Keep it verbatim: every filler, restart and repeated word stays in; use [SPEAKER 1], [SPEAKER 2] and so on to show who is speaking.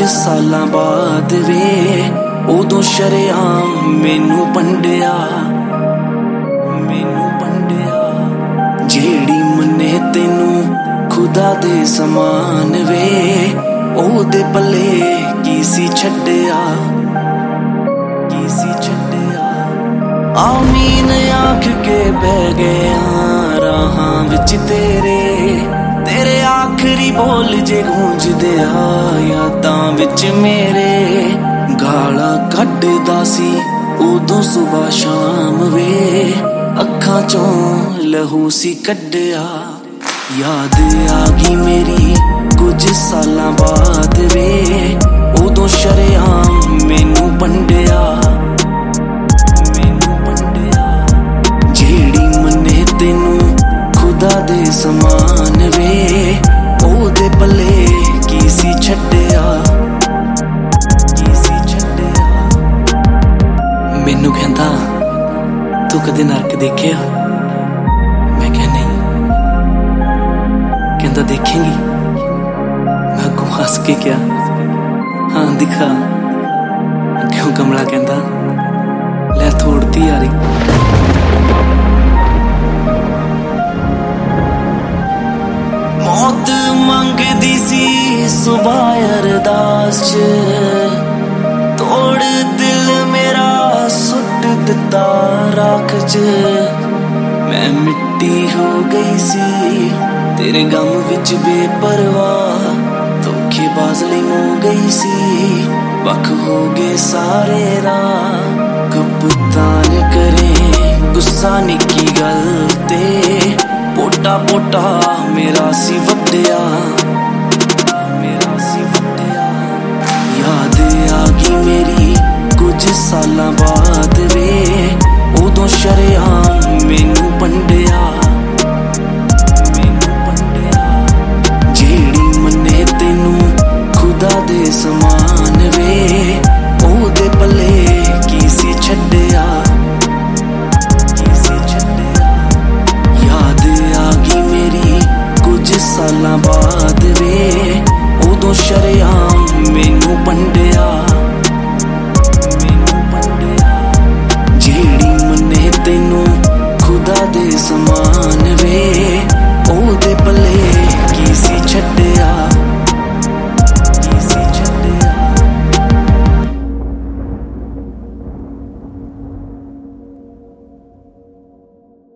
[SPEAKER 1] सालां बाद वे उदों शरेआम मैनू पंडिया मैनू पंडिया जेड़ी मन्ने तेनू खुदा दे समान वे ओदे पल्ले की सी छड्डिया की सी छड्डिया आमीन आख के बह गया राहां विच तेरे तेरे आखरी बोल जे गूंजदे आ यादां विच मेरे गाला कड्डदा सी उदों सुबह शाम वे अखां चों लहू सी कड्डिया याद आ गई मेरी कुछ सालां बाद वे उदों शरेआम मैनू पंडिया मैनू पंडिया जेड़ी मन्ने तेनू खुदा दे समान वे ओदे पल्ले की सी छड्डिया की सी छड्डिया मैनू कहंदा तू कदे नरक देखिया मैं कह नहीं कहंदा देखेंगी मैं अगों हस के क्या हाँ दिखा क्यों कमला कहंदा लै थोड़ती यारी मौत मंगदी सी सुबह अरदास च तोड़ दिल मेरा सुट दिता राख च मैं मिट्टी हो गई सी तेरे गम विच बेपरवाह धोखेबाज लई हो गई सी वख हो गए सारे राह कप्तान करे गुस्सा निक्की गल ते पोटा पोटा मेरा सी वड्डिया मेरा सी वड्डिया याद आ गई मेरी कुछ सालां बाद वे उदों शरेआम मैनू पंडिया